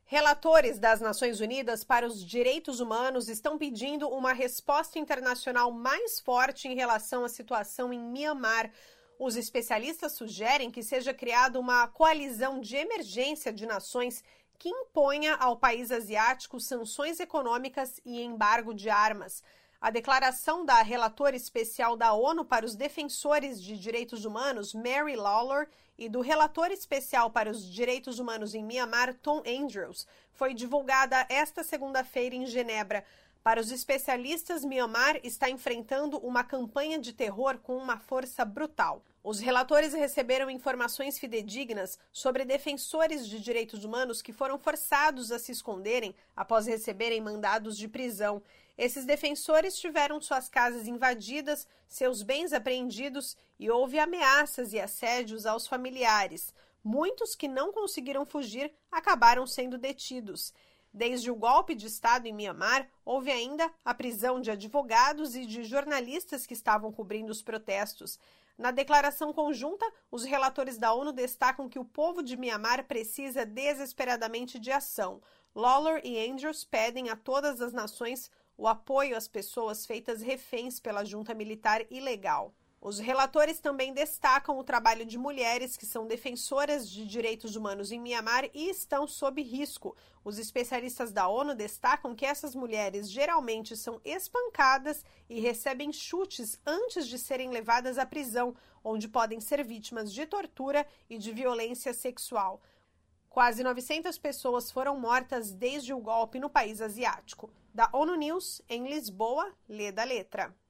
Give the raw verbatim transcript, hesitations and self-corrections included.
Relatores das Nações Unidas para os Direitos Humanos estão pedindo uma resposta internacional mais forte em relação à situação em Mianmar. Os especialistas sugerem que seja criada uma coalizão de emergência de nações que imponha ao país asiático sanções econômicas e embargo de armas. A declaração da relatora especial da ONU para os defensores de direitos humanos, Mary Lawlor, e do relator especial para os direitos humanos em Mianmar, Tom Andrews, foi divulgada esta segunda-feira em Genebra. Para os especialistas, Mianmar está enfrentando uma campanha de terror com uma força brutal. Os relatores receberam informações fidedignas sobre defensores de direitos humanos que foram forçados a se esconderem após receberem mandados de prisão. Esses defensores tiveram suas casas invadidas, seus bens apreendidos e houve ameaças e assédios aos familiares. Muitos que não conseguiram fugir acabaram sendo detidos. Desde o golpe de Estado em Mianmar, houve ainda a prisão de advogados e de jornalistas que estavam cobrindo os protestos. Na declaração conjunta, os relatores da ONU destacam que o povo de Mianmar precisa desesperadamente de ação. Lawlor e Andrews pedem a todas as nações o apoio às pessoas feitas reféns pela junta militar ilegal. Os relatores também destacam o trabalho de mulheres que são defensoras de direitos humanos em Mianmar e estão sob risco. Os especialistas da ONU destacam que essas mulheres geralmente são espancadas e recebem chutes antes de serem levadas à prisão, onde podem ser vítimas de tortura e de violência sexual. Quase novecentas pessoas foram mortas desde o golpe no país asiático. Da ONU News, em Lisboa, lê da letra.